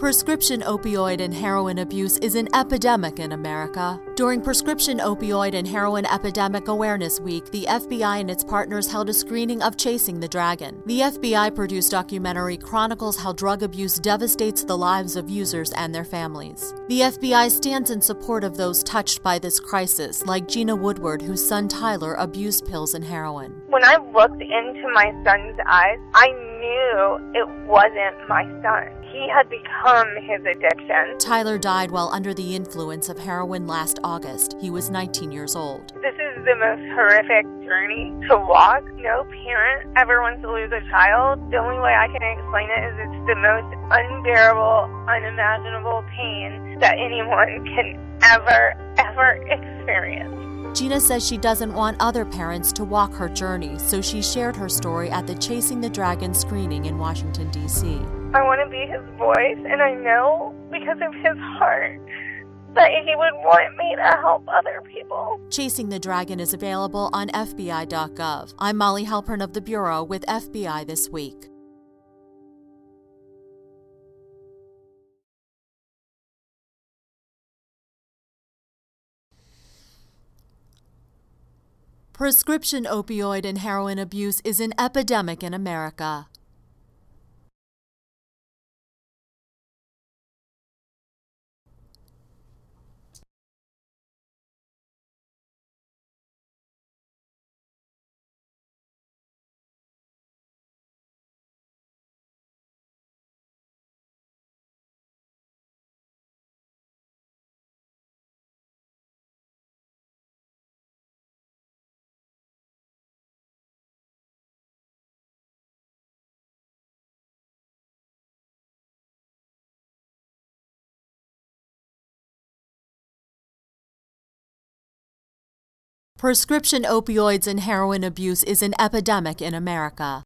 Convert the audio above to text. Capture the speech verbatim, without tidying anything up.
Prescription opioid and heroin abuse is an epidemic in America. During Prescription Opioid and Heroin Epidemic Awareness Week, the F B I and its partners held a screening of Chasing the Dragon. The F B I-produced documentary chronicles how drug abuse devastates the lives of users and their families. The F B I stands in support of those touched by this crisis, like Gina Woodward, whose son Tyler abused pills and heroin. When I looked into my son's eyes, I knew it wasn't my son. He had become his addiction. Tyler died while under the influence of heroin last August. He was nineteen years old. This is the most horrific journey to walk. No parent ever wants to lose a child. The only way I can explain it is it's the most unbearable, unimaginable pain that anyone can ever, ever experience. Gina says she doesn't want other parents to walk her journey, so she shared her story at the Chasing the Dragon screening in Washington, D C I want to be his voice, and I know because of his heart that he would want me to help other people. Chasing the Dragon is available on F B I dot gov. I'm Molly Halpern of the Bureau with F B I This Week. Prescription opioid and heroin abuse is an epidemic in America. Prescription opioids and heroin abuse is an epidemic in America.